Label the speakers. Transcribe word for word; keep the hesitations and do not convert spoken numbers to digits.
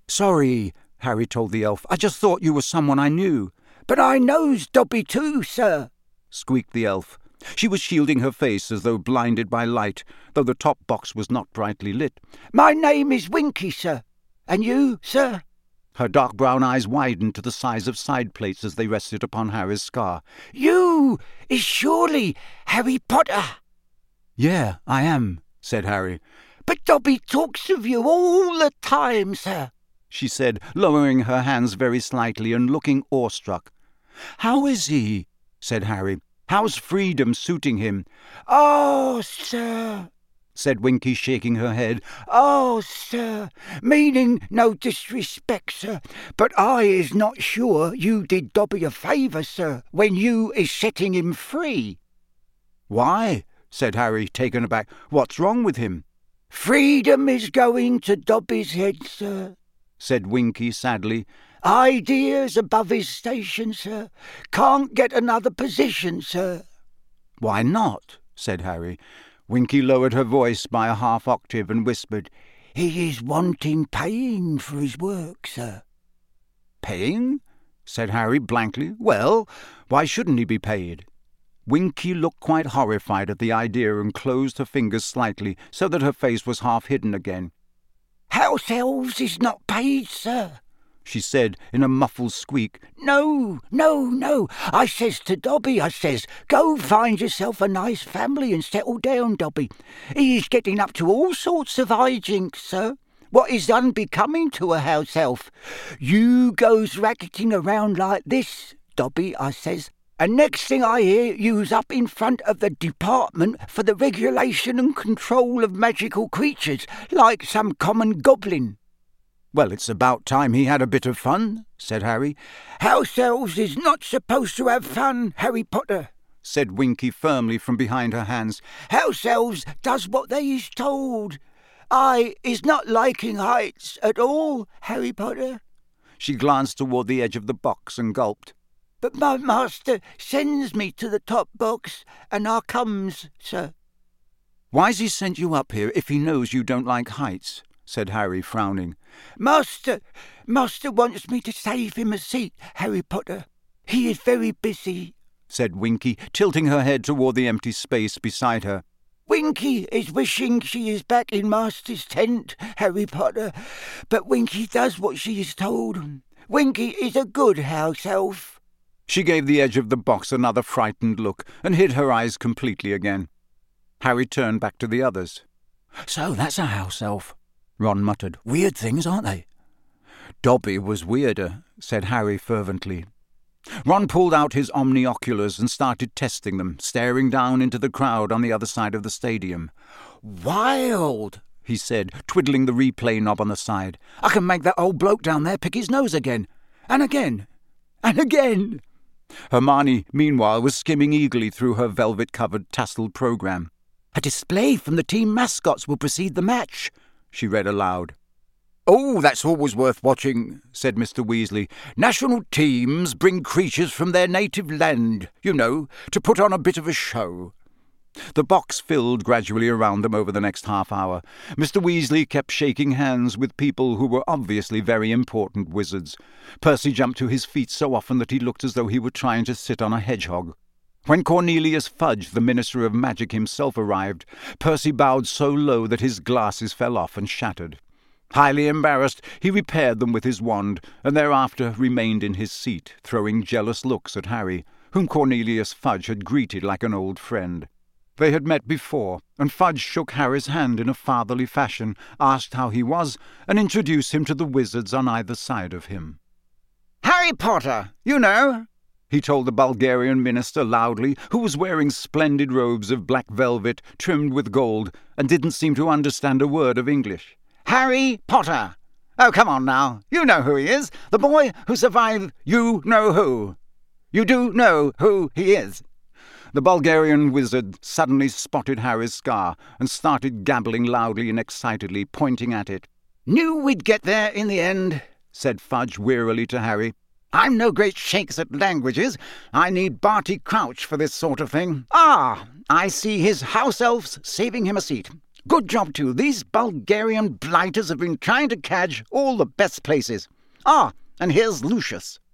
Speaker 1: "Sorry," Harry told the elf. "I just thought you were someone I knew."
Speaker 2: "But I knows Dobby too, sir,"
Speaker 1: squeaked the elf. She was shielding her face as though blinded by light, though the top box was not brightly lit.
Speaker 2: "My name is Winky, sir. And you, sir?"
Speaker 1: Her dark brown eyes widened to the size of side plates as they rested upon Harry's scar.
Speaker 2: "You is surely Harry Potter."
Speaker 1: "Yeah, I am," said Harry.
Speaker 2: "But Dobby talks of you all the time, sir,"
Speaker 1: she said, lowering her hands very slightly and looking awestruck. "How is he?" said Harry. "How's freedom suiting him?"
Speaker 2: "Oh, sir,"
Speaker 1: said Winky, shaking her head.
Speaker 2: "Oh, sir, meaning no disrespect, sir, but I is not sure you did Dobby a favour, sir, when you is setting him free."
Speaker 1: "Why?" said Harry, taken aback. "What's wrong with him?"
Speaker 2: "Freedom is going to Dobby's head, sir," said Winky sadly. "Ideas above his station, sir. Can't get another position, sir."
Speaker 1: "Why not?" said Harry. Winky lowered her voice by a half octave and whispered,
Speaker 2: "He is wanting paying for his work, sir."
Speaker 1: "Paying?" said Harry blankly. "Well, why shouldn't he be paid?" Winky looked quite horrified at the idea and closed her fingers slightly so that her face was half hidden again.
Speaker 2: "House elves is not paid, sir,"
Speaker 1: she said in a muffled squeak.
Speaker 2: "No, no, no. I says to Dobby, I says, go find yourself a nice family and settle down, Dobby. He is getting up to all sorts of hijinks, sir, what is unbecoming to a house elf. You goes racketing around like this, Dobby, I says, and next thing I hear, you's up in front of the Department for the Regulation and Control of Magical Creatures, like some common goblin."
Speaker 1: "Well, it's about time he had a bit of fun," said Harry.
Speaker 2: "House elves is not supposed to have fun, Harry Potter,"
Speaker 1: said Winky firmly from behind her hands.
Speaker 2: "House elves does what they is told. I is not liking heights at all, Harry Potter."
Speaker 1: She glanced toward the edge of the box and gulped.
Speaker 2: "But my master sends me to the top box, and I comes, sir."
Speaker 1: "Why's he sent you up here if he knows you don't like heights?" said Harry, frowning.
Speaker 2: Master, Master wants me to save him a seat, Harry Potter. He is very busy,"
Speaker 1: said Winky, tilting her head toward the empty space beside her.
Speaker 2: "Winky is wishing she is back in Master's tent, Harry Potter, but Winky does what she is told. Winky is a good house elf."
Speaker 1: She gave the edge of the box another frightened look and hid her eyes completely again. Harry turned back to the others. "So that's a house elf," Ron muttered. "Weird things, aren't they?" "Dobby was weirder," said Harry fervently. Ron pulled out his omnioculars and started testing them, staring down into the crowd on the other side of the stadium. "Wild," he said, twiddling the replay knob on the side. "I can make that old bloke down there pick his nose again. And again. And again." Hermione, meanwhile, was skimming eagerly through her velvet-covered tasseled programme. "A display from the team mascots will precede the match," she read aloud. "Oh, that's always worth watching," said Mister Weasley. "National teams bring creatures from their native land, you know, to put on a bit of a show." The box filled gradually around them over the next half hour. Mister Weasley kept shaking hands with people who were obviously very important wizards. Percy jumped to his feet so often that he looked as though he were trying to sit on a hedgehog. When Cornelius Fudge, the Minister of Magic himself, arrived, Percy bowed so low that his glasses fell off and shattered. Highly embarrassed, he repaired them with his wand, and thereafter remained in his seat, throwing jealous looks at Harry, whom Cornelius Fudge had greeted like an old friend. They had met before, and Fudge shook Harry's hand in a fatherly fashion, asked how he was, and introduced him to the wizards on either side of him. "Harry Potter, you know," he told the Bulgarian minister loudly, who was wearing splendid robes of black velvet trimmed with gold, and didn't seem to understand a word of English. "Harry Potter. Oh, come on now. You know who he is. The boy who survived you know who. You do know who he is." The Bulgarian wizard suddenly spotted Harry's scar and started gabbling loudly and excitedly, pointing at it. "Knew we'd get there in the end," said Fudge wearily to Harry. "I'm no great shakes at languages. I need Barty Crouch for this sort of thing. Ah, I see his house elves saving him a seat. Good job, too. These Bulgarian blighters have been trying to catch all the best places. Ah, and here's Lucius.